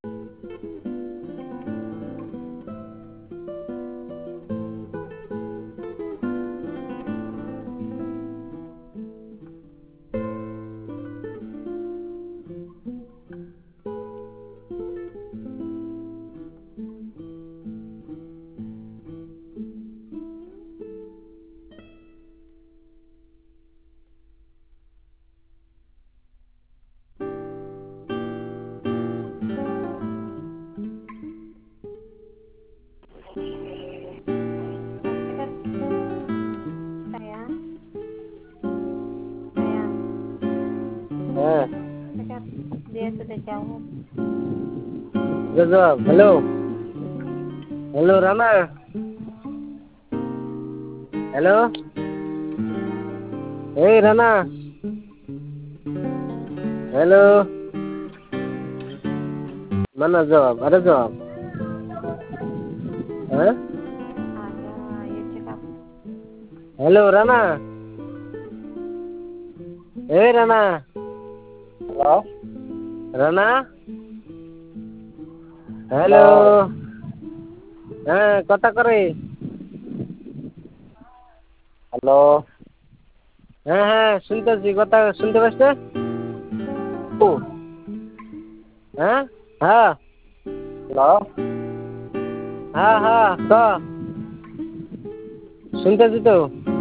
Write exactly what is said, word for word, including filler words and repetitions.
Sayang, sayang, हाँ dekat dia sudah jauh. जवाब hello hello Rama hello ए Rama hello mana jawab ada jawab हाँ Ada, ya cakap. Hello Rama ए Rama Halo? Rana hello हाँ कता करे Halo? হ্যাঁ হ্যাঁ শুনতেছি কথা শুনতে পাচ্ছ Uh, হ্যাঁ হ্যাঁ halo? হ্যাঁ হ্যাঁ ক শুনতেছি তো